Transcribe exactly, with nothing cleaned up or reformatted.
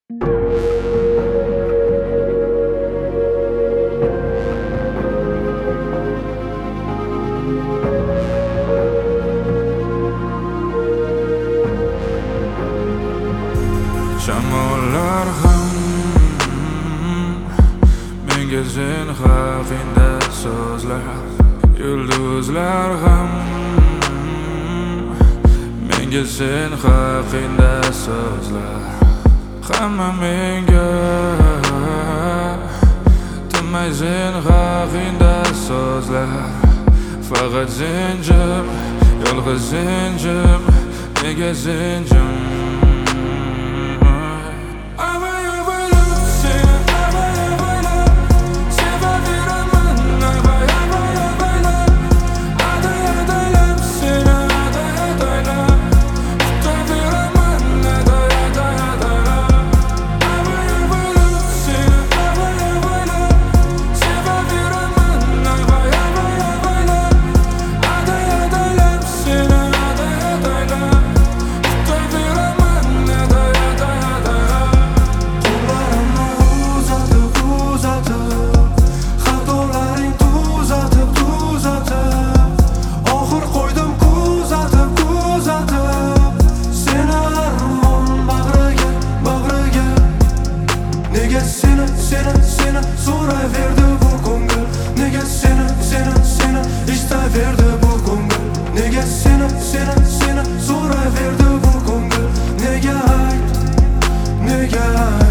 Shamollar ham menga sen haqingda so'zlar, yulduzlar ham menga sen haqingda so'zlar. Hamma menga tinmay sen haqingda so'zlar. Faqat sen jim, yolg'iz sen jim, nega sen jim? Seni, seni, seni so'raverdi bu ko'ngil. Nega seni, seni, seni istaverdi bu ko'ngil. Nega seni, seni, seni so'raverdi bu ko'ngil. Nega ayt, nega ayt.